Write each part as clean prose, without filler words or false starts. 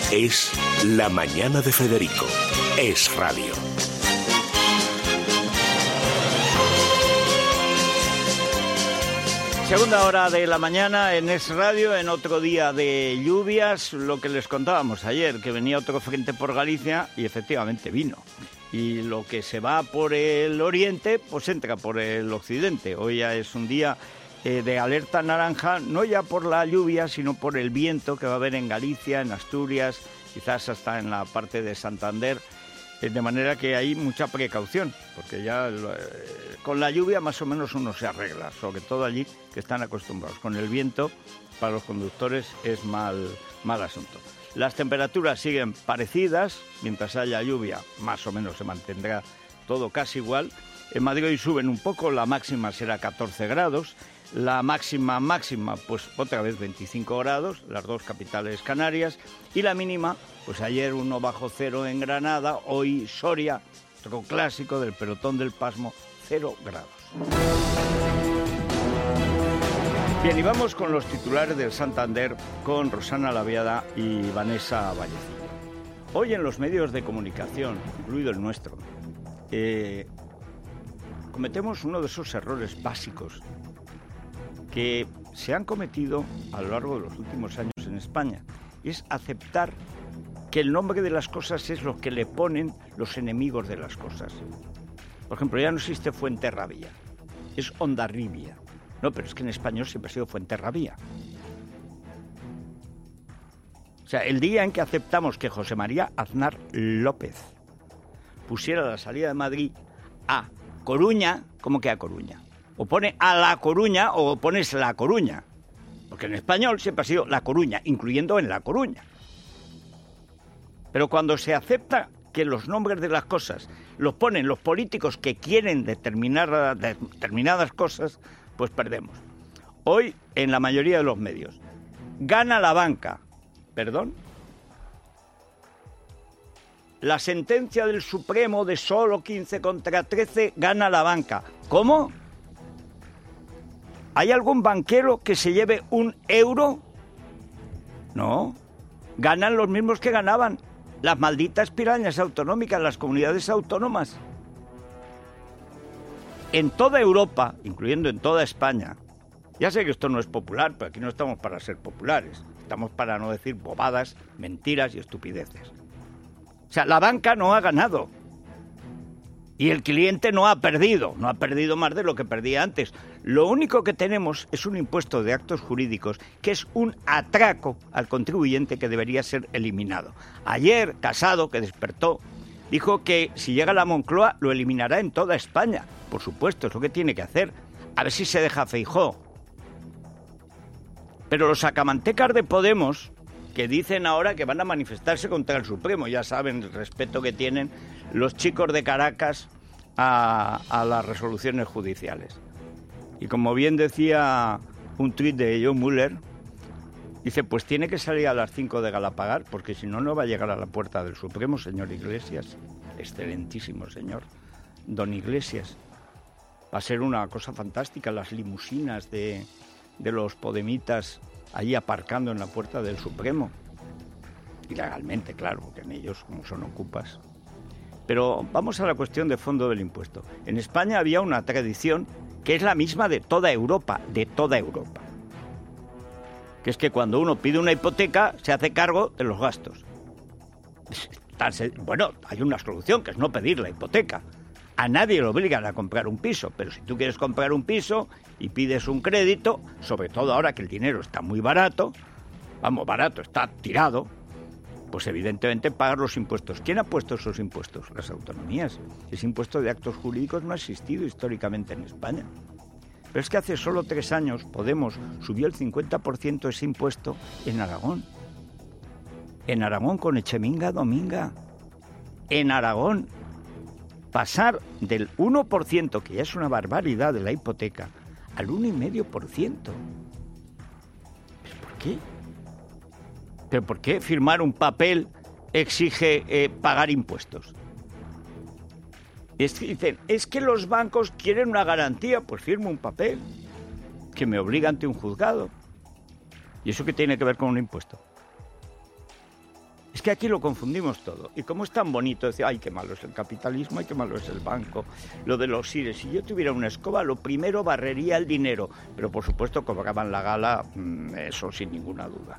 Es La Mañana de Federico. Es Radio. Segunda hora de la mañana en Es Radio, en otro día de lluvias, lo que les contábamos ayer, que venía otro frente por Galicia y efectivamente vino. Y lo que se va por el oriente, pues entra por el occidente. Hoy ya es un día de alerta naranja, no ya por la lluvia, sino por el viento que va a haber en Galicia, en Asturias, quizás hasta en la parte de Santander. De manera que hay mucha precaución, porque ya con la lluvia más o menos uno se arregla, sobre todo allí que están acostumbrados. Con el viento, para los conductores es mal asunto. Las temperaturas siguen parecidas, mientras haya lluvia más o menos se mantendrá todo casi igual. En Madrid hoy suben un poco, la máxima será 14 grados, la máxima, pues otra vez 25 grados, las dos capitales canarias, y la mínima, pues ayer 1 bajo cero en Granada, hoy Soria, otro clásico del pelotón del pasmo, 0 grados. Bien, y vamos con los titulares del Santander, con Rosana Laviada y Vanessa Vallecillo. Hoy en los medios de comunicación, incluido el nuestro, cometemos uno de esos errores básicos que se han cometido a lo largo de los últimos años en España, y es aceptar que el nombre de las cosas es lo que le ponen los enemigos de las cosas. Por ejemplo, ya no existe Fuenterrabía, es Hondarribia. No, pero es que en español siempre ha sido Fuenterrabía. O sea, el día en que aceptamos que José María Aznar López pusiera la salida de Madrid a Coruña, ¿cómo que a Coruña? O pone a La Coruña o pones La Coruña. Porque en español siempre ha sido La Coruña, incluyendo en La Coruña. Pero cuando se acepta que los nombres de las cosas los ponen los políticos que quieren determinadas cosas, pues perdemos. Hoy, en la mayoría de los medios, gana la banca. ¿Perdón? La sentencia del Supremo de solo 15 contra 13 gana la banca. ¿Cómo? ¿Hay algún banquero que se lleve 1 euro? No. Ganan los mismos que ganaban las malditas pirañas autonómicas, las comunidades autónomas. En toda Europa, incluyendo en toda España, ya sé que esto no es popular, pero aquí no estamos para ser populares. Estamos para no decir bobadas, mentiras y estupideces. O sea, la banca no ha ganado. Y el cliente no ha perdido más de lo que perdía antes. Lo único que tenemos es un impuesto de actos jurídicos que es un atraco al contribuyente que debería ser eliminado. Ayer, Casado, que despertó, dijo que si llega a la Moncloa lo eliminará en toda España. Por supuesto, es lo que tiene que hacer. A ver si se deja Feijóo. Pero los sacamantecas de Podemos, que dicen ahora que van a manifestarse contra el Supremo, ya saben el respeto que tienen los chicos de Caracas a las resoluciones judiciales. Y como bien decía un tuit de John Muller, dice, pues tiene que salir a las 5 de Galapagar, porque si no, no va a llegar a la puerta del Supremo, señor Iglesias. Excelentísimo señor, don Iglesias. Va a ser una cosa fantástica, las limusinas de los podemitas allí aparcando en la puerta del Supremo. Ilegalmente, claro, porque en ellos, como son ocupas. Pero vamos a la cuestión de fondo del impuesto. En España había una tradición que es la misma de toda Europa, que es que cuando uno pide una hipoteca se hace cargo de los gastos. Bueno, hay una solución, que es no pedir la hipoteca. A nadie le obligan a comprar un piso, pero si tú quieres comprar un piso y pides un crédito, sobre todo ahora que el dinero está muy barato, está tirado, pues evidentemente pagar los impuestos. ¿Quién ha puesto esos impuestos? Las autonomías. Ese impuesto de actos jurídicos no ha existido históricamente en España. Pero es que hace solo 3 años Podemos subió el 50% ese impuesto en Aragón. En Aragón con Echeminga Dominga. En Aragón. Pasar del 1%, que ya es una barbaridad de la hipoteca, al 1,5%. ¿Pero por qué? ¿Pero por qué firmar un papel exige pagar impuestos? Dicen, es que los bancos quieren una garantía, pues firmo un papel que me obliga ante un juzgado. ¿Y eso qué tiene que ver con un impuesto? Es que aquí lo confundimos todo. Y como es tan bonito decir, ay, qué malo es el capitalismo, ay, qué malo es el banco, lo de los IRES. Si yo tuviera una escoba, lo primero barrería el dinero. Pero, por supuesto, cobraban la gala, eso sin ninguna duda.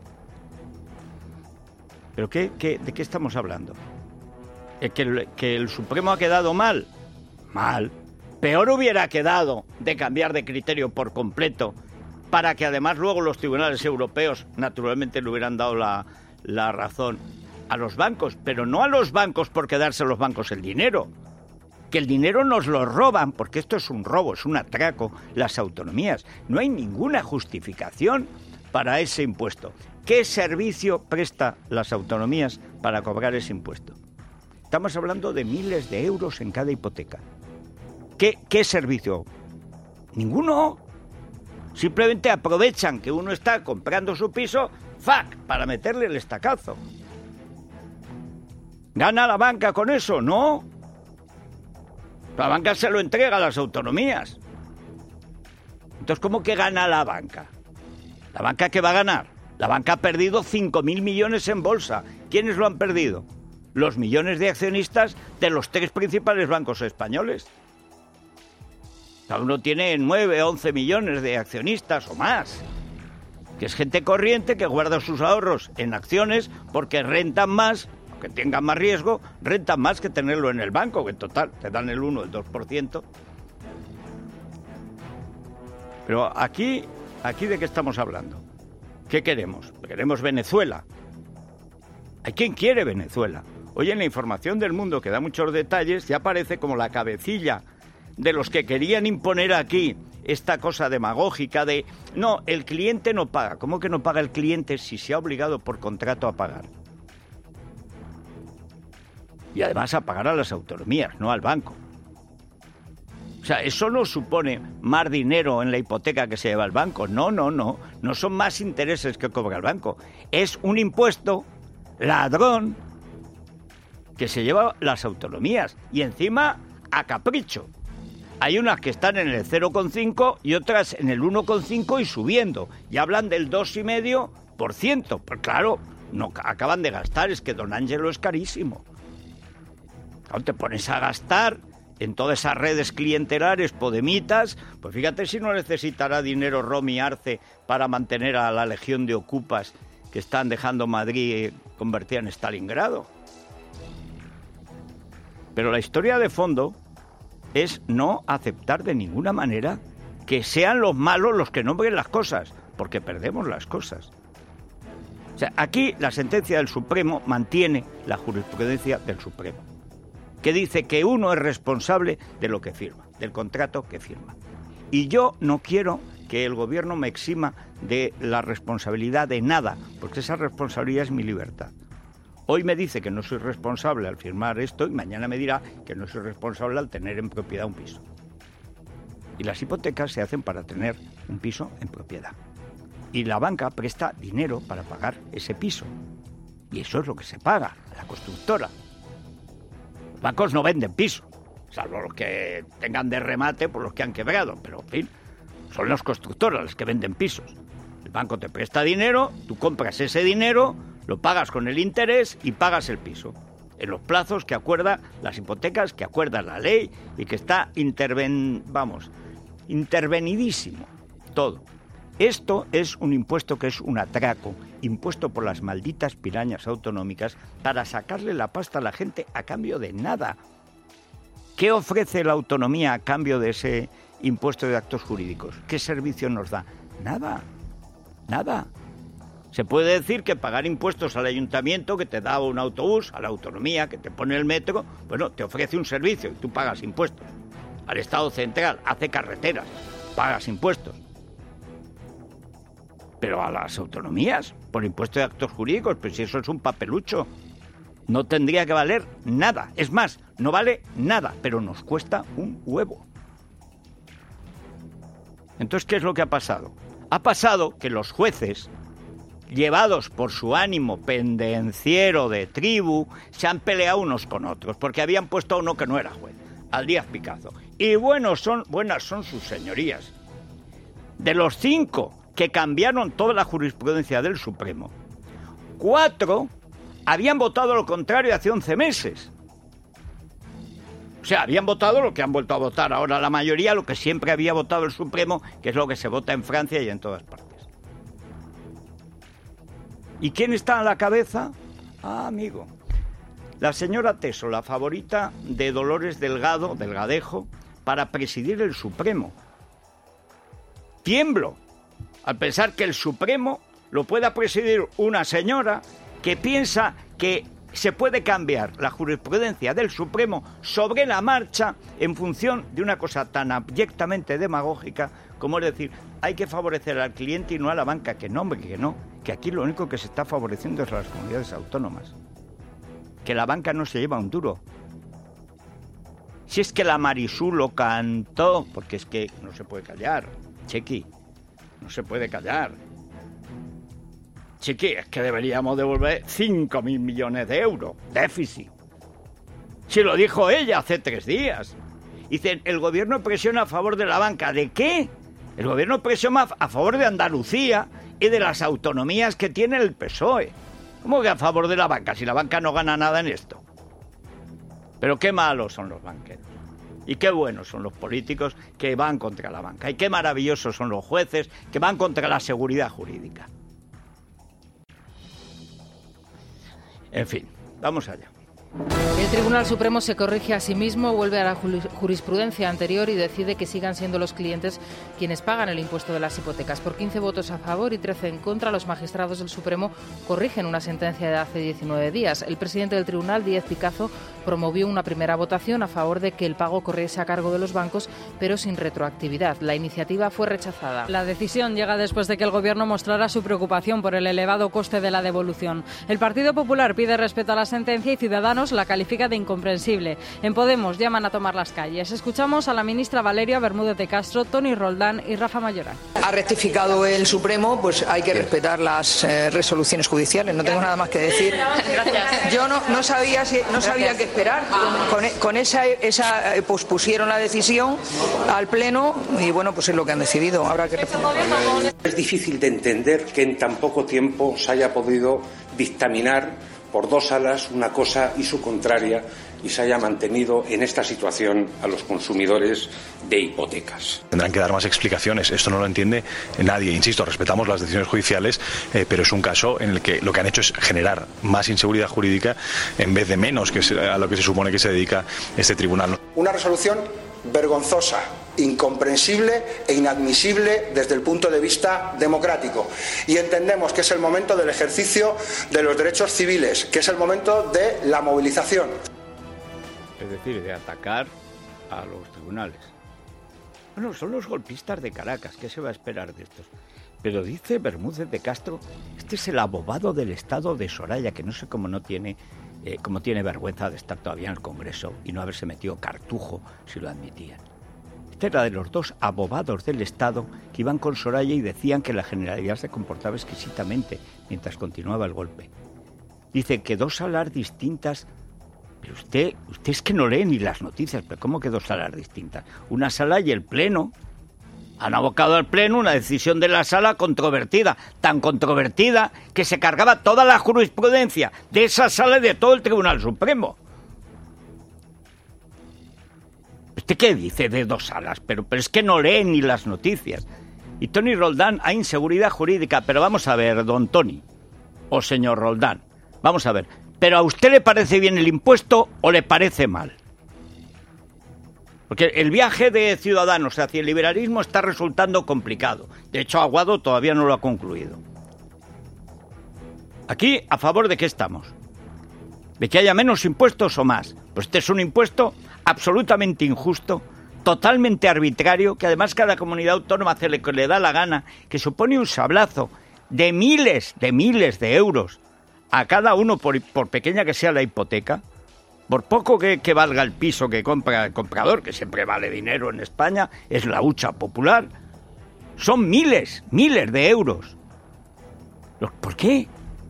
¿Pero de qué estamos hablando? ¿Que el Supremo ha quedado mal? Mal. Peor hubiera quedado de cambiar de criterio por completo, para que además luego los tribunales europeos naturalmente le hubieran dado la razón a los bancos, pero no a los bancos por quedarse los bancos el dinero, que el dinero nos lo roban, porque esto es un robo, es un atraco, las autonomías. No hay ninguna justificación para ese impuesto. ¿Qué servicio presta las autonomías para cobrar ese impuesto? Estamos hablando de miles de euros en cada hipoteca. ¿Qué servicio? Ninguno. Simplemente aprovechan que uno está comprando su piso, ¡fac!, para meterle el estacazo. ¿Gana la banca con eso? No. La banca se lo entrega a las autonomías. Entonces, ¿cómo que gana la banca? ¿La banca qué va a ganar? La banca ha perdido 5.000 millones en bolsa. ¿Quiénes lo han perdido? Los millones de accionistas de los 3 principales bancos españoles. Cada uno tiene 9 o 11 millones de accionistas o más, que es gente corriente que guarda sus ahorros en acciones porque rentan más, aunque tengan más riesgo, rentan más que tenerlo en el banco, que en total te dan el 1 o el 2%. Pero aquí ¿de qué estamos hablando? ¿Qué queremos? Queremos Venezuela. ¿Hay quien quiere Venezuela? Hoy en la información del Mundo, que da muchos detalles, ya aparece como la cabecilla de los que querían imponer aquí esta cosa demagógica de no, el cliente no paga. ¿Cómo que no paga el cliente si se ha obligado por contrato a pagar? Y además a pagar a las autonomías, no al banco. O sea, eso no supone más dinero en la hipoteca que se lleva el banco. No. No son más intereses que cobra el banco. Es un impuesto ladrón que se lleva las autonomías. Y encima a capricho. Hay unas que están en el 0,5 y otras en el 1,5 y subiendo. Y hablan del 2,5%. Pues claro, no acaban de gastar. Es que Don Ángelo es carísimo. Cuando te pones a gastar en todas esas redes clientelares podemitas, pues fíjate si no necesitará dinero Romy Arce para mantener a la legión de ocupas que están dejando Madrid convertida en Stalingrado. Pero la historia de fondo es no aceptar de ninguna manera que sean los malos los que nombren las cosas, porque perdemos las cosas. O sea, aquí la sentencia del Supremo mantiene la jurisprudencia del Supremo, que dice que uno es responsable de lo que firma, del contrato que firma. Y yo no quiero que el gobierno me exima de la responsabilidad de nada, porque esa responsabilidad es mi libertad. Hoy me dice que no soy responsable al firmar esto y mañana me dirá que no soy responsable al tener en propiedad un piso. Y las hipotecas se hacen para tener un piso en propiedad. Y la banca presta dinero para pagar ese piso. Y eso es lo que se paga a la constructora. Los bancos no venden pisos, salvo los que tengan de remate por los que han quebrado, pero en fin, son las constructoras las que venden pisos. El banco te presta dinero, tú compras ese dinero, lo pagas con el interés y pagas el piso, en los plazos que acuerda las hipotecas, que acuerda la ley y que está intervenidísimo todo. Esto es un impuesto que es un atraco, impuesto por las malditas pirañas autonómicas para sacarle la pasta a la gente a cambio de nada. ¿Qué ofrece la autonomía a cambio de ese impuesto de actos jurídicos? ¿Qué servicio nos da? Nada. Se puede decir que pagar impuestos al ayuntamiento que te da un autobús, a la autonomía que te pone el metro, bueno, te ofrece un servicio y tú pagas impuestos. Al Estado central hace carreteras, pagas impuestos. Pero a las autonomías, por impuesto de actos jurídicos, pues si eso es un papelucho, no tendría que valer nada. Es más, no vale nada, pero nos cuesta un huevo. Entonces, ¿qué es lo que ha pasado? Ha pasado que los jueces, llevados por su ánimo pendenciero de tribu, se han peleado unos con otros, porque habían puesto a uno que no era juez, al Díaz Picazo. Y buenas son sus señorías. De los 5 que cambiaron toda la jurisprudencia del Supremo, 4 habían votado lo contrario hace 11 meses. O sea, habían votado lo que han vuelto a votar ahora la mayoría, lo que siempre había votado el Supremo, que es lo que se vota en Francia y en todas partes. ¿Y quién está a la cabeza? Amigo, la señora Teso, la favorita de Dolores Delgadejo, para presidir el Supremo. Tiemblo al pensar que el Supremo lo pueda presidir una señora que piensa que se puede cambiar la jurisprudencia del Supremo sobre la marcha en función de una cosa tan abyectamente demagógica como es decir, hay que favorecer al cliente y no a la banca. Que no, hombre, que no. Que aquí lo único que se está favoreciendo es a las comunidades autónomas. Que la banca no se lleva un duro. Si es que la Marisú lo cantó, porque es que no se puede callar, Chequi, no se puede callar. Chiqui, es que deberíamos devolver 5.000 millones de euros, déficit. Si lo dijo ella hace 3 días. Dicen, el gobierno presiona a favor de la banca. ¿De qué? El gobierno presiona a favor de Andalucía y de las autonomías que tiene el PSOE. ¿Cómo que a favor de la banca? Si la banca no gana nada en esto. Pero qué malos son los banqueros. Y qué buenos son los políticos que van contra la banca. Y qué maravillosos son los jueces que van contra la seguridad jurídica. En fin, vamos allá. El Tribunal Supremo se corrige a sí mismo, vuelve a la jurisprudencia anterior y decide que sigan siendo los clientes quienes pagan el impuesto de las hipotecas. Por 15 votos a favor y 13 en contra, los magistrados del Supremo corrigen una sentencia de hace 19 días. El presidente del tribunal, Díez Picazo, promovió una primera votación a favor de que el pago corriese a cargo de los bancos, pero sin retroactividad. La iniciativa fue rechazada. La decisión llega después de que el Gobierno mostrara su preocupación por el elevado coste de la devolución. El Partido Popular pide respeto a la sentencia y Ciudadanos la califica de incomprensible. En Podemos llaman a tomar las calles. Escuchamos a la ministra Valeria Bermúdez de Castro, Toni Roldán y Rafa Mayoral. Ha rectificado el Supremo, pues hay que respetar las resoluciones judiciales. No tengo nada más que decir. Gracias. Yo no sabía qué esperar. Con esa pospusieron la decisión al Pleno y bueno, pues es lo que han decidido. Habrá que responder. Es difícil de entender que en tan poco tiempo se haya podido dictaminar por 2 salas una cosa y su contraria y se haya mantenido en esta situación a los consumidores de hipotecas. Tendrán que dar más explicaciones, esto no lo entiende nadie, insisto, respetamos las decisiones judiciales, pero es un caso en el que lo que han hecho es generar más inseguridad jurídica en vez de menos, que es a lo que se supone que se dedica este tribunal. Una resolución vergonzosa, incomprensible e inadmisible desde el punto de vista democrático. Y entendemos que es el momento del ejercicio de los derechos civiles, que es el momento de la movilización. Es decir, de atacar a los tribunales. Bueno, son los golpistas de Caracas, ¿qué se va a esperar de estos? Pero dice Bermúdez de Castro, este es el abogado del Estado de Soraya, que no sé cómo tiene vergüenza de estar todavía en el Congreso y no haberse metido cartujo si lo admitían. Este era de los 2 abogados del Estado que iban con Soraya y decían que la Generalidad se comportaba exquisitamente mientras continuaba el golpe. Dice que 2 salas distintas. Pero usted es que no lee ni las noticias. ¿Pero cómo que 2 salas distintas? Una sala y el Pleno. Han abocado al Pleno una decisión de la sala controvertida, tan controvertida que se cargaba toda la jurisprudencia de esa sala y de todo el Tribunal Supremo. ¿Usted qué dice de 2 salas? Pero es que no lee ni las noticias. Y Toni Roldán, hay inseguridad jurídica. Pero vamos a ver, don Toni, o señor Roldán, vamos a ver. ¿Pero a usted le parece bien el impuesto o le parece mal? Porque el viaje de Ciudadanos hacia el liberalismo está resultando complicado. De hecho, Aguado todavía no lo ha concluido. Aquí, ¿a favor de qué estamos? ¿De que haya menos impuestos o más? Pues este es un impuesto absolutamente injusto, totalmente arbitrario, que además cada comunidad autónoma hace lo que le da la gana, que supone un sablazo de miles de euros a cada uno por pequeña que sea la hipoteca. Por poco que valga el piso que compra el comprador, que siempre vale dinero en España, es la hucha popular, son miles de euros. ¿Por qué?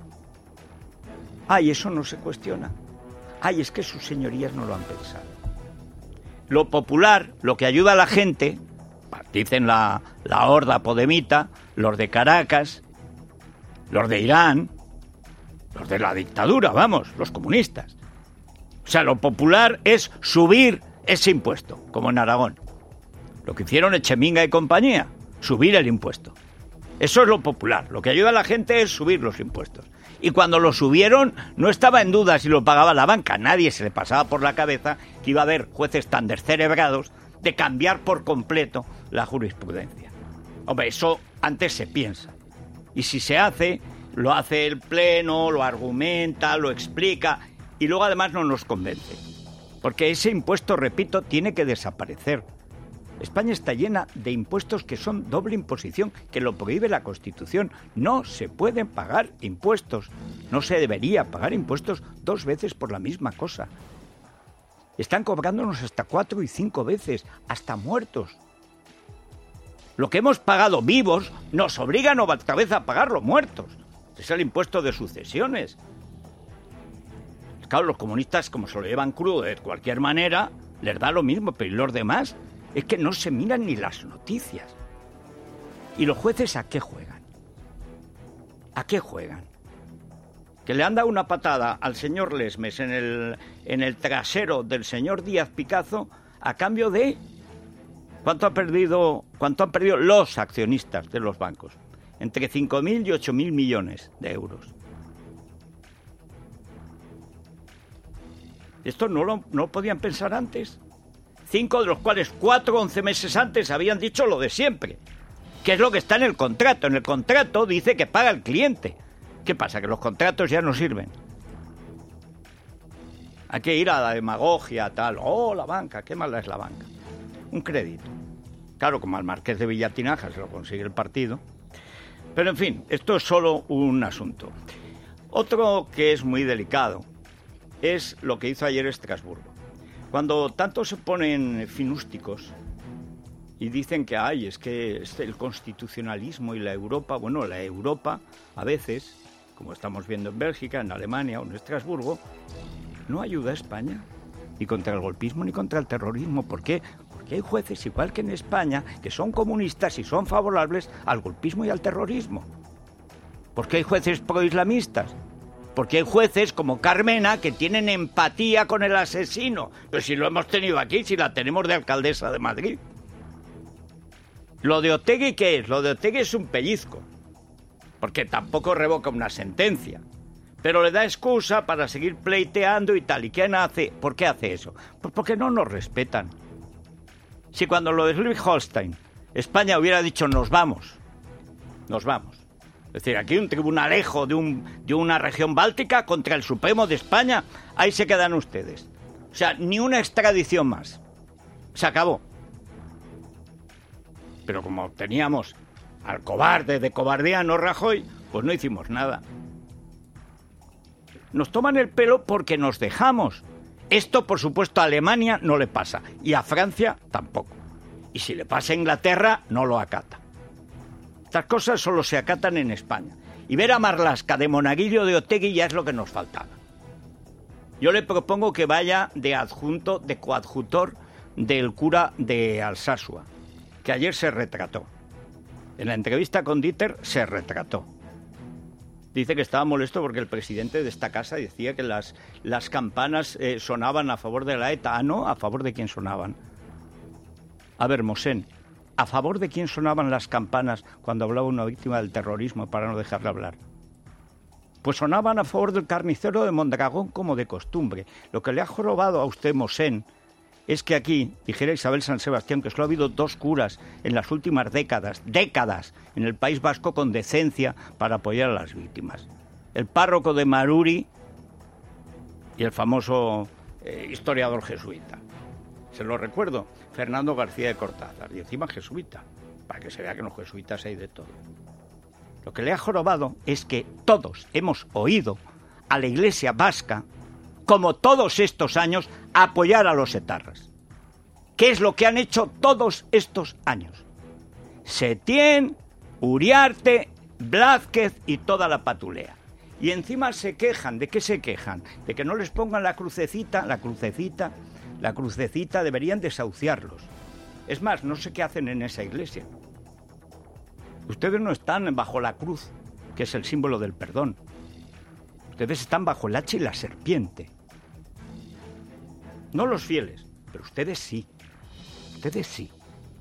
Ay, eso no se cuestiona. Ay, es que sus señorías no lo han pensado. Lo popular, lo que ayuda a la gente, dicen la horda podemita, los de Caracas, los de Irán, Los de la dictadura, vamos, los comunistas. O sea, lo popular es subir ese impuesto, como en Aragón. Lo que hicieron Echeminga y compañía, subir el impuesto. Eso es lo popular. Lo que ayuda a la gente es subir los impuestos. Y cuando lo subieron, no estaba en duda si lo pagaba la banca. Nadie se le pasaba por la cabeza que iba a haber jueces tan descerebrados de cambiar por completo la jurisprudencia. Hombre, eso antes se piensa. Y si se hace, lo hace el Pleno, lo argumenta, lo explica, y luego además no nos convence. Porque ese impuesto, repito, tiene que desaparecer. España está llena de impuestos que son doble imposición, que lo prohíbe la Constitución. No se pueden pagar impuestos. No se debería pagar impuestos 2 veces por la misma cosa. Están cobrándonos hasta 4 y 5 veces, hasta muertos. Lo que hemos pagado vivos nos obligan otra vez a pagarlo muertos. Es el impuesto de sucesiones. Claro, los comunistas, como se lo llevan crudo de cualquier manera, les da lo mismo, pero ¿y los demás? Es que no se miran ni las noticias. ¿Y los jueces a qué juegan? ¿A qué juegan? Que le han dado una patada al señor Lesmes en el trasero del señor Díaz Picazo a cambio de... ¿Cuánto han perdido los accionistas de los bancos? Entre 5.000 y 8.000 millones de euros. Esto no lo podían pensar antes. 5 de los cuales 4 11 meses antes habían dicho lo de siempre, que es lo que está en el contrato. En el contrato dice que paga el cliente. ¿Qué pasa? Que los contratos ya no sirven. Hay que ir a la demagogia, tal. Oh, la banca, qué mala es la banca. Un crédito. Claro, como al Marqués de Villatinaja se lo consigue el partido. Pero en fin, esto es solo un asunto. Otro que es muy delicado es lo que hizo ayer Estrasburgo. Cuando tanto se ponen finústicos y dicen que es que el constitucionalismo y la Europa, bueno, la Europa a veces, como estamos viendo en Bélgica, en Alemania o en Estrasburgo, no ayuda a España ni contra el golpismo ni contra el terrorismo. ¿Por qué? Porque hay jueces, igual que en España, que son comunistas y son favorables al golpismo y al terrorismo. ¿Por qué hay jueces proislamistas? Porque hay jueces como Carmena que tienen empatía con el asesino. Pero si lo hemos tenido aquí, si la tenemos de alcaldesa de Madrid. Lo de Otegi, ¿qué es? Lo de Otegi es un pellizco. Porque tampoco revoca una sentencia. Pero le da excusa para seguir pleiteando y tal. ¿Y quién hace? ¿Por qué hace eso? Pues porque no nos respetan. Si cuando lo de Schleswig-Holstein España hubiera dicho nos vamos. Es decir, aquí un tribunalejo de una región báltica contra el Supremo de España, ahí se quedan ustedes. O sea, ni una extradición más. Se acabó. Pero como teníamos al cobarde de cobardiano Rajoy, pues no hicimos nada. Nos toman el pelo porque nos dejamos. Esto, por supuesto, a Alemania no le pasa. Y a Francia tampoco. Y si le pasa a Inglaterra, no lo acata. Estas cosas solo se acatan en España. Y ver a Marlaska de monaguillo de Otegi ya es lo que nos faltaba. Yo le propongo que vaya de adjunto, de coadjutor del cura de Alsasua, que ayer se retrató. En la entrevista con Dieter se retrató. Dice que estaba molesto porque el presidente de esta casa decía que las campanas sonaban a favor de la ETA. Ah, no, ¿a favor de quién sonaban? A ver, Mosén, ¿a favor de quién sonaban las campanas cuando hablaba una víctima del terrorismo para no dejarle hablar? Pues sonaban a favor del carnicero de Mondragón como de costumbre. Lo que le ha jorobado a usted, Mosén, es que aquí, dijera Isabel San Sebastián, que solo ha habido 2 curas en las últimas décadas, en el País Vasco con decencia para apoyar a las víctimas. El párroco de Maruri y el famoso historiador jesuita. Se lo recuerdo, Fernando García de Cortázar, y encima jesuita, para que se vea que en los jesuitas hay de todo. Lo que le ha jorobado es que todos hemos oído a la Iglesia vasca, como todos estos años, apoyar a los etarras. ¿Qué es lo que han hecho todos estos años? Setién, Uriarte, Blázquez y toda la patulea. Y encima se quejan. ¿De qué se quejan? De que no les pongan la crucecita, deberían desahuciarlos. Es más, no sé qué hacen en esa iglesia. Ustedes no están bajo la cruz, que es el símbolo del perdón. Ustedes están bajo el hacha y la serpiente. No los fieles, pero ustedes sí. Ustedes sí.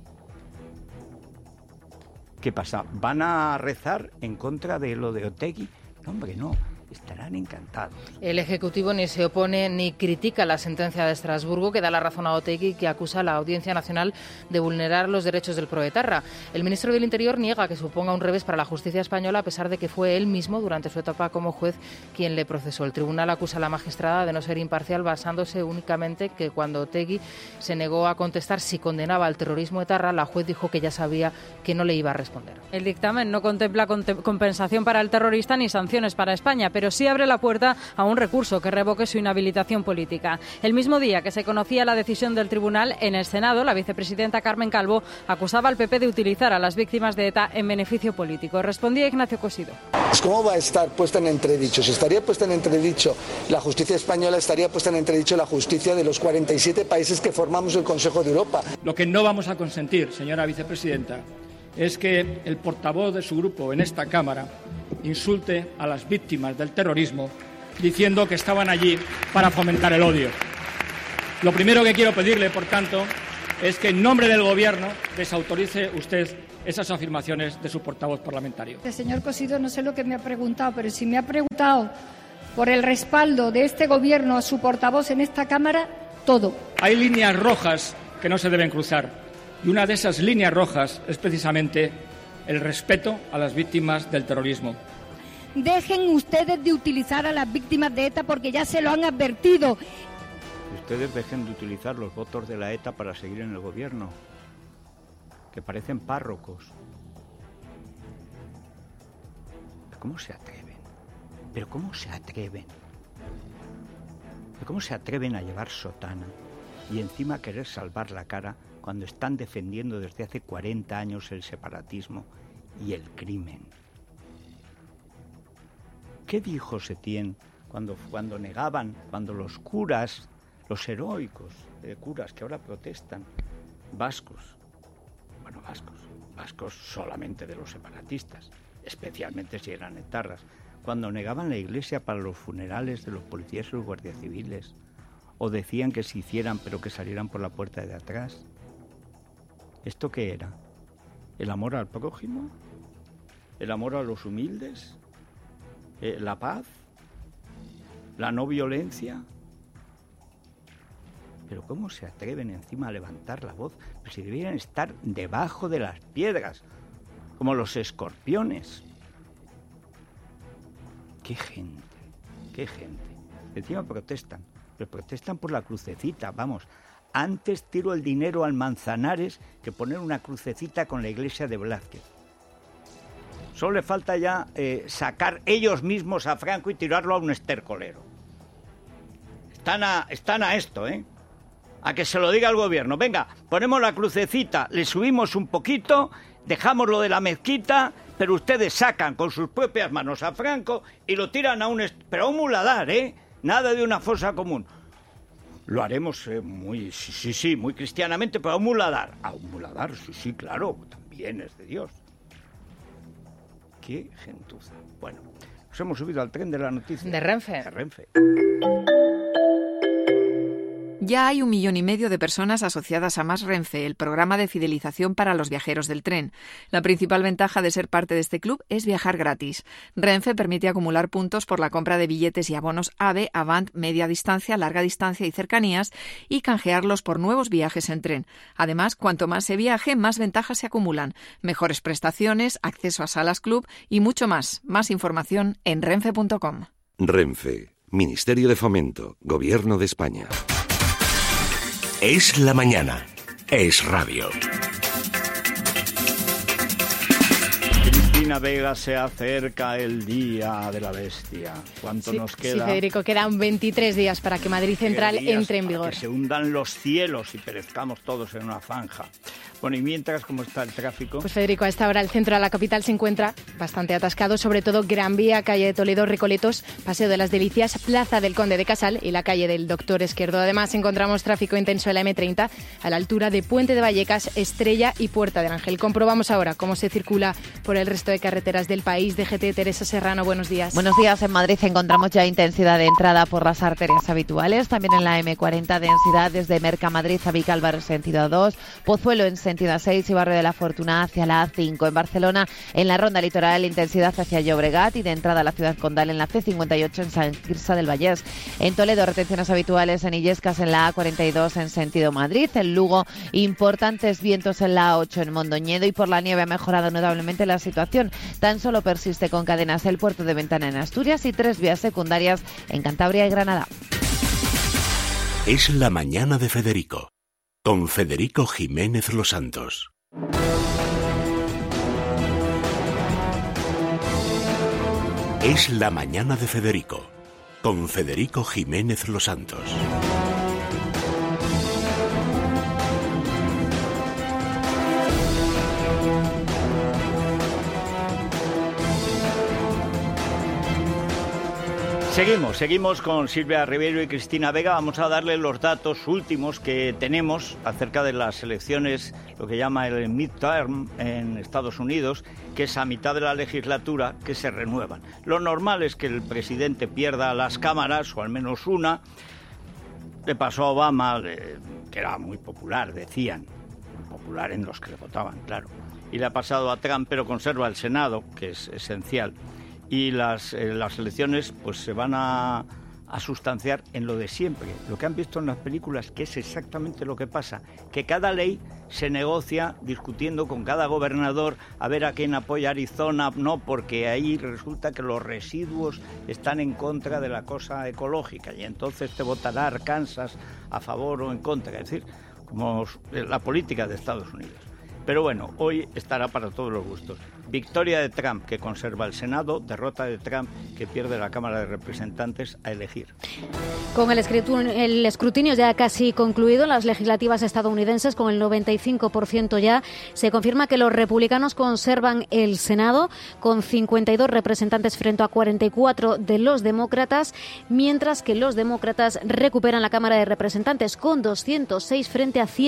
¿Qué pasa? ¿Van a rezar en contra de lo de Otegi? No, hombre, no. Estarán encantados. El Ejecutivo ni se opone ni critica la sentencia de Estrasburgo que da la razón a Otegi, que acusa a la Audiencia Nacional de vulnerar los derechos del proetarra. El ministro del Interior niega que suponga un revés para la justicia española, a pesar de que fue él mismo, durante su etapa como juez, quien le procesó. El tribunal acusa a la magistrada de no ser imparcial, basándose únicamente que cuando Otegi se negó a contestar si condenaba al terrorismo etarra, la juez dijo que ya sabía que no le iba a responder. El dictamen no contempla compensación para el terrorista ni sanciones para España, pero sí abre la puerta a un recurso que revoque su inhabilitación política. El mismo día que se conocía la decisión del tribunal, en el Senado, la vicepresidenta Carmen Calvo acusaba al PP de utilizar a las víctimas de ETA en beneficio político. Respondía Ignacio Cosido. ¿Cómo va a estar puesta en entredicho? Si estaría puesta en entredicho la justicia española, estaría puesta en entredicho la justicia de los 47 países que formamos el Consejo de Europa. Lo que no vamos a consentir, señora vicepresidenta, es que el portavoz de su grupo en esta Cámara insulte a las víctimas del terrorismo diciendo que estaban allí para fomentar el odio. Lo primero que quiero pedirle, por tanto, es que en nombre del Gobierno desautorice usted esas afirmaciones de su portavoz parlamentario. Señor Cosido, no sé lo que me ha preguntado, pero si me ha preguntado por el respaldo de este Gobierno a su portavoz en esta Cámara, todo. Hay líneas rojas que no se deben cruzar, y una de esas líneas rojas es precisamente el respeto a las víctimas del terrorismo. Dejen ustedes de utilizar a las víctimas de ETA porque ya se lo han advertido. Ustedes dejen de utilizar los votos de la ETA para seguir en el gobierno, que parecen párrocos. ¿Cómo se atreven? ¿Pero cómo se atreven? ¿Cómo se atreven a llevar sotana y encima querer salvar la cara cuando están defendiendo desde hace 40 años el separatismo y el crimen? ¿Qué dijo Setién cuando negaban, cuando los curas, los heroicos curas que ahora protestan, vascos solamente de los separatistas, especialmente si eran etarras, cuando negaban la iglesia para los funerales de los policías y los guardias civiles, o decían que se hicieran pero que salieran por la puerta de atrás? ¿Esto qué era? ¿El amor al prójimo? ¿El amor a los humildes? ¿La paz? ¿La no violencia? ¿Pero cómo se atreven encima a levantar la voz? Pues si debieran estar debajo de las piedras, como los escorpiones. ¡Qué gente! ¡Qué gente! Encima protestan, pero protestan por la crucecita, vamos. Antes tiro el dinero al Manzanares que poner una crucecita con la iglesia de Velázquez. Solo le falta ya sacar ellos mismos a Franco y tirarlo a un estercolero. Están a esto, ¿eh? A que se lo diga el gobierno. Venga, ponemos la crucecita, le subimos un poquito, dejamos lo de la mezquita, pero ustedes sacan con sus propias manos a Franco y lo tiran a un muladar, ¿eh? Nada de una fosa común. Lo haremos muy cristianamente, pero a un muladar. A un muladar, sí, claro, también es de Dios. ¡Qué gentuza! Bueno, nos hemos subido al tren de la noticia. De Renfe. De Renfe. Ya hay 1,5 millones de personas asociadas a Más Renfe, el programa de fidelización para los viajeros del tren. La principal ventaja de ser parte de este club es viajar gratis. Renfe permite acumular puntos por la compra de billetes y abonos AVE, Avant, media distancia, larga distancia y cercanías y canjearlos por nuevos viajes en tren. Además, cuanto más se viaje, más ventajas se acumulan. Mejores prestaciones, acceso a salas club y mucho más. Más información en renfe.com. Renfe, Ministerio de Fomento, Gobierno de España. Es la mañana. Es radio. Cristina Vega, se acerca el día de la bestia. ¿Cuánto nos queda? Sí, Federico, quedan 23 días para que Madrid Central entre en vigor. Que se hundan los cielos y perezcamos todos en una zanja. Bueno, y mientras, ¿cómo está el tráfico? Pues Federico, a esta hora el centro de la capital se encuentra bastante atascado, sobre todo Gran Vía, calle de Toledo, Recoletos, Paseo de las Delicias, Plaza del Conde de Casal y la calle del Doctor Esquerdo. Además, encontramos tráfico intenso en la M30 a la altura de Puente de Vallecas, Estrella y Puerta del Ángel. Comprobamos ahora cómo se circula por el resto de de carreteras del país. DGT, Teresa Serrano, buenos días. Buenos días. En Madrid encontramos ya intensidad de entrada por las arterias habituales. También en la M40, densidad desde Mercamadrid a Vicálvaro en sentido 2, Pozuelo en sentido 6 y Barrio de la Fortuna hacia la A5. En Barcelona, en la ronda litoral, intensidad hacia Llobregat y de entrada a la ciudad condal en la C58 en Sant Quirze del Vallès. En Toledo, retenciones habituales en Illescas en la A42 en sentido Madrid. En Lugo, importantes vientos en la A8 en Mondoñedo y por la nieve ha mejorado notablemente la situación. Tan solo persiste con cadenas el puerto de Ventana en Asturias y 3 vías secundarias en Cantabria y Granada. Es la mañana de Federico, con Federico Jiménez Los Santos. Es la mañana de Federico, con Federico Jiménez Los Santos. Seguimos con Silvia Ribeiro y Cristina Vega. Vamos a darle los datos últimos que tenemos acerca de las elecciones, lo que llama el midterm en Estados Unidos, que es a mitad de la legislatura que se renuevan. Lo normal es que el presidente pierda las cámaras, o al menos una. Le pasó a Obama, que era muy popular, decían, popular en los que le votaban, claro. Y le ha pasado a Trump, pero conserva el Senado, que es esencial. Y las elecciones pues se van a sustanciar en lo de siempre, lo que han visto en las películas, que es exactamente lo que pasa, que cada ley se negocia discutiendo con cada gobernador a ver a quién apoya Arizona, no, porque ahí resulta que los residuos están en contra de la cosa ecológica y entonces te votará Arkansas a favor o en contra, es decir, como la política de Estados Unidos. Pero bueno, hoy estará para todos los gustos. Victoria de Trump, que conserva el Senado, derrota de Trump, que pierde la Cámara de Representantes a elegir. Con el escrutinio ya casi concluido en las legislativas estadounidenses, con el 95% ya, se confirma que los republicanos conservan el Senado, con 52 representantes frente a 44 de los demócratas, mientras que los demócratas recuperan la Cámara de Representantes, con 206 frente a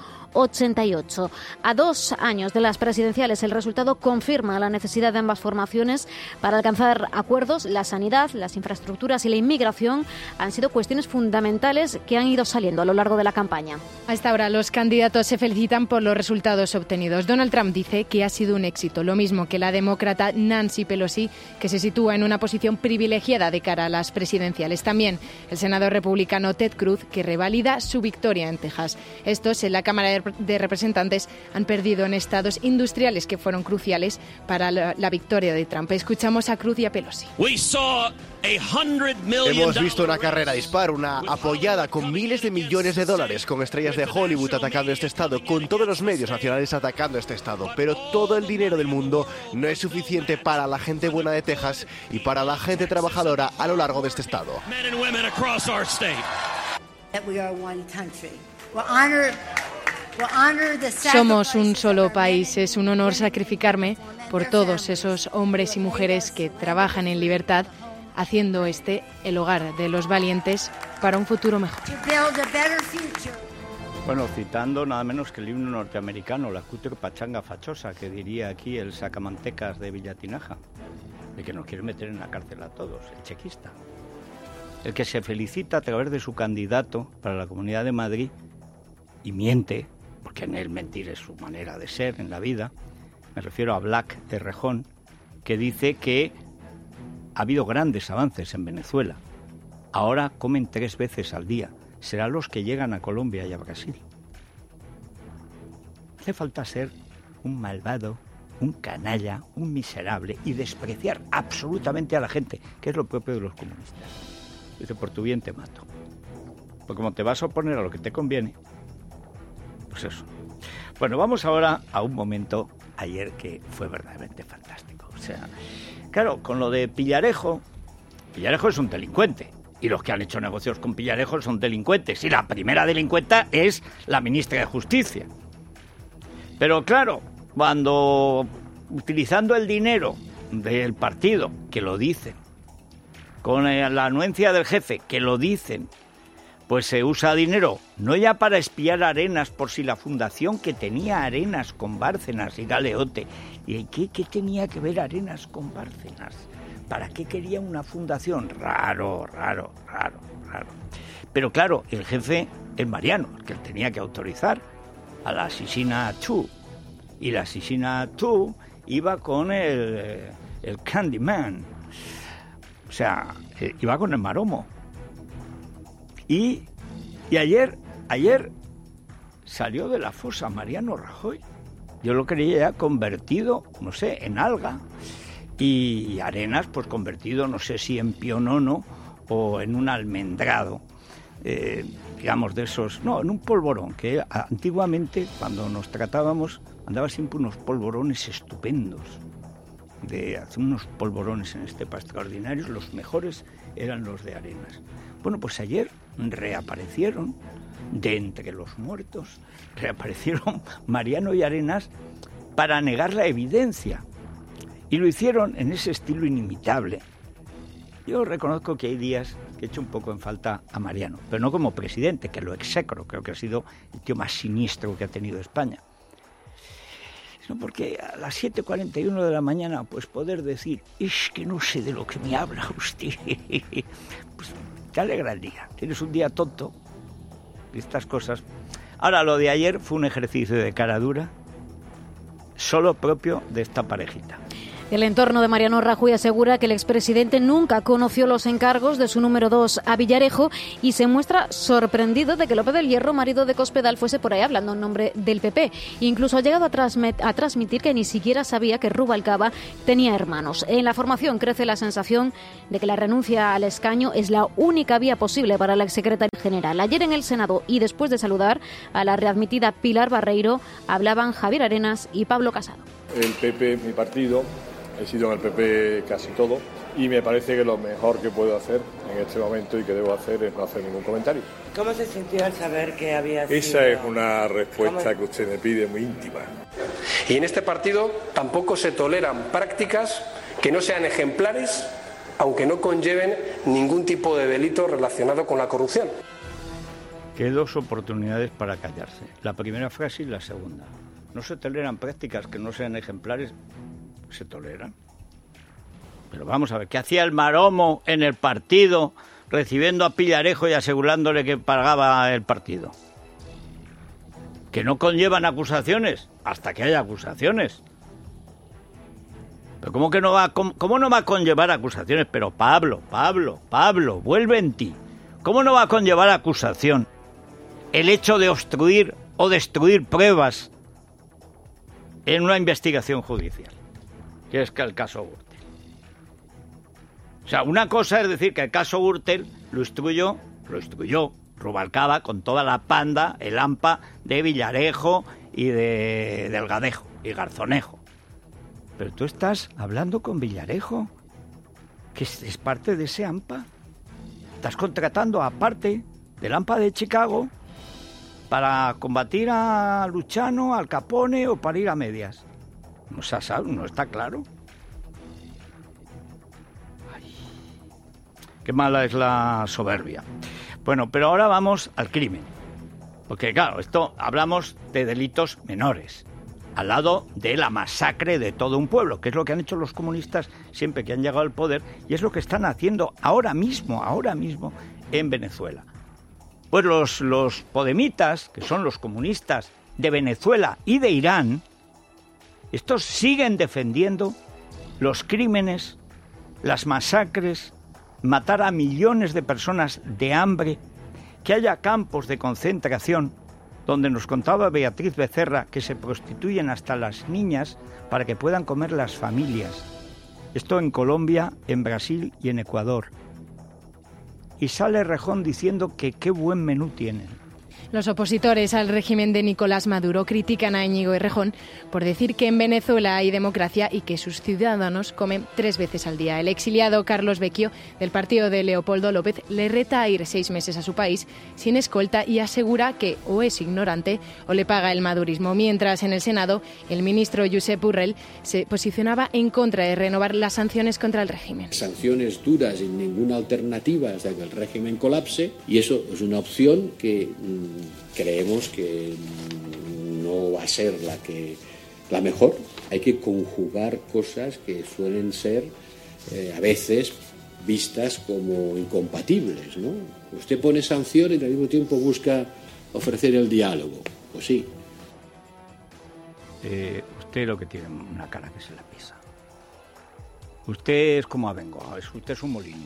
188. A 2 años de las presidenciales, el resultado confirma la necesidad de ambas formaciones para alcanzar acuerdos. La sanidad, las infraestructuras y la inmigración han sido cuestiones fundamentales que han ido saliendo a lo largo de la campaña. Hasta ahora los candidatos se felicitan por los resultados obtenidos. Donald Trump dice que ha sido un éxito, lo mismo que la demócrata Nancy Pelosi, que se sitúa en una posición privilegiada de cara a las presidenciales. También el senador republicano Ted Cruz, que revalida su victoria en Texas. Estos en la Cámara de Representantes han perdido en estados industriales que fueron cruciales para la victoria de Trump. Escuchamos a Cruz y a Pelosi. Hemos visto una carrera dispar, una apoyada con miles de millones de dólares, con estrellas de Hollywood atacando este estado, con todos los medios nacionales atacando este estado. Pero todo el dinero del mundo no es suficiente para la gente buena de Texas y para la gente trabajadora a lo largo de este estado. Somos un solo país. Es un honor sacrificarme por todos esos hombres y mujeres que trabajan en libertad, haciendo el hogar de los valientes para un futuro mejor. Bueno, citando nada menos que el himno norteamericano, la cutre pachanga fachosa, que diría aquí el sacamantecas de Villatinaja, el que nos quiere meter en la cárcel a todos, el chequista. El que se felicita a través de su candidato para la Comunidad de Madrid y miente, porque en él mentir es su manera de ser en la vida. Me refiero a Black de Rejón, que dice que ha habido grandes avances en Venezuela. Ahora comen 3 veces al día. Serán los que llegan a Colombia y a Brasil. Hace falta ser un malvado, un canalla, un miserable y despreciar absolutamente a la gente, que es lo propio de los comunistas. Dice, por tu bien te mato. Porque como te vas a oponer a lo que te conviene, pues eso. Bueno, vamos ahora a un momento ayer que fue verdaderamente fantástico. O sea, claro, con lo de Pillarejo es un delincuente. Y los que han hecho negocios con Pillarejo son delincuentes. Y la primera delincuenta es la ministra de Justicia. Pero claro, cuando utilizando el dinero del partido, que lo dicen, con la anuencia del jefe, que lo dicen, pues se usa dinero, no ya para espiar Arenas, por si la fundación que tenía Arenas con Bárcenas y Galeote. ¿Y qué tenía que ver Arenas con Bárcenas? ¿Para qué quería una fundación? Raro. Pero claro, el jefe es Mariano, el que tenía que autorizar a la Asesina 2. Y la Asesina 2 iba con el Candyman. O sea, iba con el maromo. Y ayer salió de la fosa Mariano Rajoy. Yo lo creía ya convertido, no sé, en alga. Y Arenas, pues convertido, no sé si en pionono o en un almendrado. Digamos de esos, no, en un polvorón, que antiguamente cuando nos tratábamos andaba siempre unos polvorones estupendos, hace unos polvorones en Estepa extraordinarios, los mejores eran los de Arenas. Bueno, pues ayer reaparecieron de entre los muertos, reaparecieron Mariano y Arenas para negar la evidencia, y lo hicieron en ese estilo inimitable. Yo reconozco que hay días que he hecho un poco en falta a Mariano, pero no como presidente, que lo execro, creo que ha sido el tío más siniestro que ha tenido España. Sino porque a las 7:41 de la mañana, pues poder decir, es que no sé de lo que me habla usted, pues te alegra el día. Tienes un día tonto, y estas cosas. Ahora, lo de ayer fue un ejercicio de cara dura, solo propio de esta parejita. El entorno de Mariano Rajoy asegura que el expresidente nunca conoció los encargos de su número 2 a Villarejo y se muestra sorprendido de que López del Hierro, marido de Cospedal, fuese por ahí hablando en nombre del PP. Incluso ha llegado a transmitir que ni siquiera sabía que Rubalcaba tenía hermanos. En la formación crece la sensación de que la renuncia al escaño es la única vía posible para la exsecretaria general. Ayer en el Senado y después de saludar a la readmitida Pilar Barreiro, hablaban Javier Arenas y Pablo Casado. El PP, mi partido, he sido en el PP casi todo y me parece que lo mejor que puedo hacer en este momento y que debo hacer es no hacer ningún comentario. ¿Cómo se sintió al saber que había sido...? Esa es una respuesta que usted me pide muy íntima. Y en este partido tampoco se toleran prácticas que no sean ejemplares, aunque no conlleven ningún tipo de delito relacionado con la corrupción. Que hay dos oportunidades para callarse. La primera frase y la segunda. No se toleran prácticas que no sean ejemplares. Se toleran. Pero vamos a ver, ¿qué hacía el maromo en el partido recibiendo a Pillarejo y asegurándole que pagaba el partido? Que no conllevan acusaciones hasta que haya acusaciones. Pero ¿cómo no va a conllevar acusaciones? Pero Pablo, vuelve en ti. ¿Cómo no va a conllevar acusación el hecho de obstruir o destruir pruebas en una investigación judicial? Que es que el caso Gürtel. O sea, una cosa es decir que el caso Gürtel lo instruyó Rubalcaba con toda la panda, el AMPA de Villarejo y de Delgadejo y Garzonejo. Pero tú estás hablando con Villarejo, que es parte de ese AMPA. Estás contratando aparte del AMPA de Chicago para combatir a Luchano, Al Capone o para ir a medias. No está claro. Ay, qué mala es la soberbia. Bueno, pero ahora vamos al crimen. Porque claro, hablamos de delitos menores, al lado de la masacre de todo un pueblo, que es lo que han hecho los comunistas siempre que han llegado al poder, y es lo que están haciendo ahora mismo en Venezuela. Pues los podemitas, que son los comunistas de Venezuela y de Irán, estos siguen defendiendo los crímenes, las masacres, matar a millones de personas de hambre, que haya campos de concentración, donde nos contaba Beatriz Becerra que se prostituyen hasta las niñas para que puedan comer las familias. Esto en Colombia, en Brasil y en Ecuador. Y sale Rejón diciendo que qué buen menú tienen. Los opositores al régimen de Nicolás Maduro critican a Íñigo Errejón por decir que en Venezuela hay democracia y que sus ciudadanos comen 3 veces al día. El exiliado Carlos Vecchio, del partido de Leopoldo López, le reta a ir 6 meses a su país sin escolta y asegura que o es ignorante o le paga el madurismo. Mientras, en el Senado, el ministro Josep Borrell se posicionaba en contra de renovar las sanciones contra el régimen. Sanciones duras sin ninguna alternativa hasta que el régimen colapse, y eso es una opción que creemos que no va a ser la mejor. Hay que conjugar cosas que suelen ser a veces vistas como incompatibles, ¿no? Usted pone sanciones y al mismo tiempo busca ofrecer el diálogo. Pues sí. Usted lo que tiene una cara que se la pisa. Usted es como Abengoa, usted es un molinillo.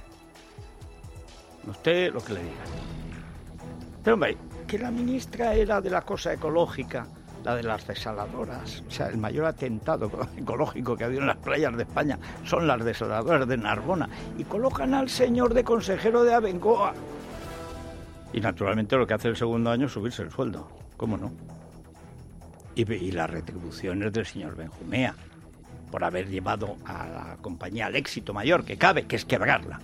Usted lo que le diga. Pero hombre, que la ministra era de la cosa ecológica, la de las desaladoras. O sea, el mayor atentado ecológico que ha habido en las playas de España son las desaladoras de Narbona. Y colocan al señor de consejero de Abengoa. Y naturalmente lo que hace el segundo año es subirse el sueldo. ¿Cómo no? Y las retribuciones del señor Benjumea por haber llevado a la compañía al éxito mayor que cabe, que es quebrarla.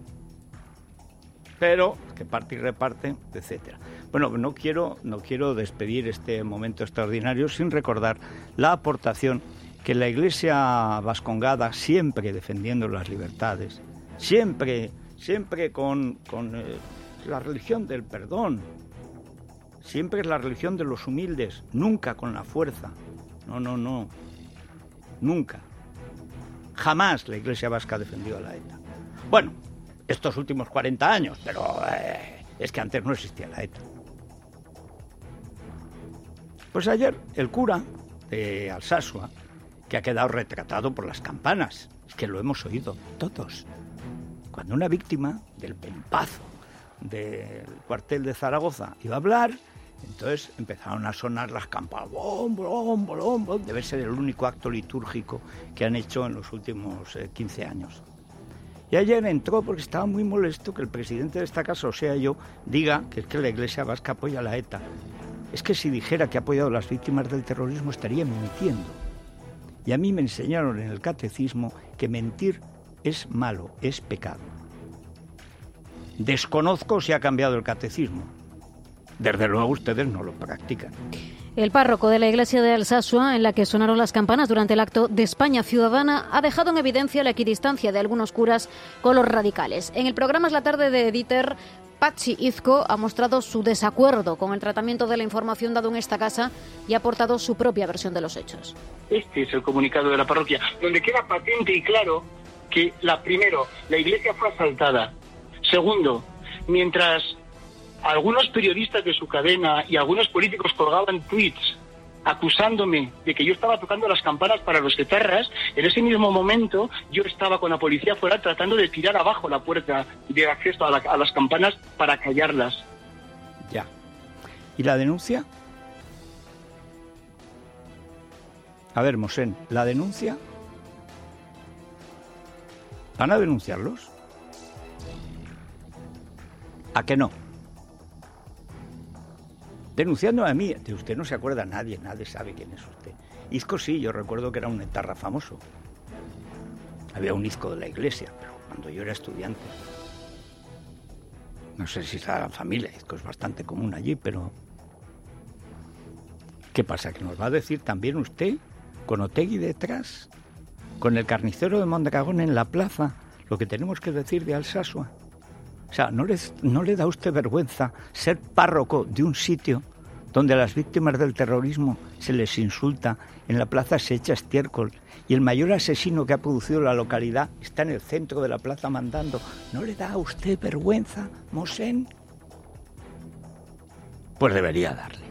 Pero que parte y reparte, etcétera. Bueno, no quiero despedir este momento extraordinario sin recordar la aportación que la Iglesia vascongada, siempre defendiendo las libertades, siempre con la religión del perdón, siempre es la religión de los humildes, nunca con la fuerza. No, nunca. Jamás la Iglesia vasca ha defendido a la ETA. Bueno, estos últimos 40 años, pero es que antes no existía la ETA. Pues ayer el cura de Alsasua, que ha quedado retratado por las campanas, es que lo hemos oído todos, cuando una víctima del pempazo del cuartel de Zaragoza iba a hablar, entonces empezaron a sonar las campanas, bom, bom, bom, bom. Debe ser el único acto litúrgico que han hecho en los últimos 15 años. Y ayer entró porque estaba muy molesto que el presidente de esta casa, o sea yo, diga que es que la Iglesia vasca apoya a la ETA. Es que si dijera que ha apoyado a las víctimas del terrorismo estaría mintiendo. Y a mí me enseñaron en el catecismo que mentir es malo, es pecado. Desconozco si ha cambiado el catecismo. Desde luego ustedes no lo practican. El párroco de la iglesia de Alsasua, en la que sonaron las campanas durante el acto de España Ciudadana, ha dejado en evidencia la equidistancia de algunos curas con los radicales. En el programa Es la tarde de Dieter, Patxi Izco ha mostrado su desacuerdo con el tratamiento de la información dado en esta casa y ha aportado su propia versión de los hechos. Este es el comunicado de la parroquia, donde queda patente y claro que, primero, la iglesia fue asaltada. Segundo, mientras algunos periodistas de su cadena y algunos políticos colgaban tweets acusándome de que yo estaba tocando las campanas para los etarras, en ese mismo momento yo estaba con la policía fuera tratando de tirar abajo la puerta de acceso a las campanas para callarlas. Ya. ¿Y la denuncia? A ver, Mosén, ¿la denuncia? ¿Van a denunciarlos? ¿A que no? Denunciando a mí, de usted no se acuerda nadie sabe quién es usted. Izco sí, yo recuerdo que era un etarra famoso. Había un Izco de la iglesia, pero cuando yo era estudiante. No sé si está la familia, Izco es bastante común allí, pero... ¿Qué pasa? ¿Que nos va a decir también usted, con Otegi detrás, con el carnicero de Mondragón en la plaza, lo que tenemos que decir de Alsasua? O sea, ¿no le da a usted vergüenza ser párroco de un sitio donde a las víctimas del terrorismo se les insulta, en la plaza se echa estiércol y el mayor asesino que ha producido la localidad está en el centro de la plaza mandando? ¿No le da a usted vergüenza, Mosén? Pues debería darle.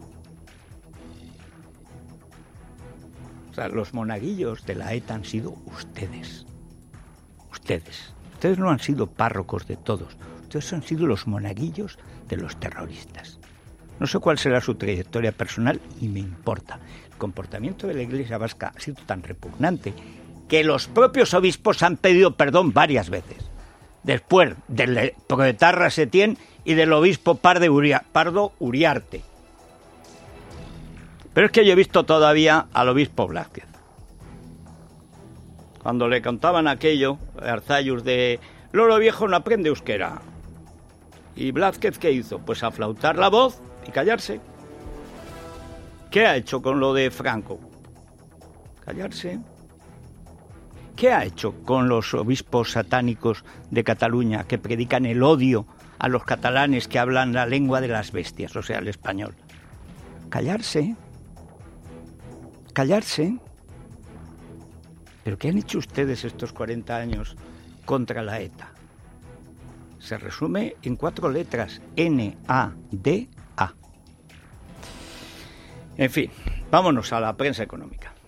O sea, los monaguillos de la ETA han sido ustedes. Ustedes. Ustedes no han sido párrocos de todos, ustedes han sido los monaguillos de los terroristas. No sé cuál será su trayectoria personal y me importa. El comportamiento de la Iglesia vasca ha sido tan repugnante que los propios obispos han pedido perdón varias veces. Después del proetarra Setién y del obispo Pardo Uriarte. Pero es que yo he visto todavía al obispo Blázquez. Cuando le contaban aquello, Arzallus, de Loro Viejo no aprende euskera. ¿Y Blázquez qué hizo? Pues aflautar la voz y callarse. ¿Qué ha hecho con lo de Franco? Callarse. ¿Qué ha hecho con los obispos satánicos de Cataluña que predican el odio a los catalanes que hablan la lengua de las bestias, o sea, el español? Callarse. Callarse. ¿Pero qué han hecho ustedes estos 40 años contra la ETA? Se resume en 4 letras: N-A-D-A. En fin, vámonos a la prensa económica.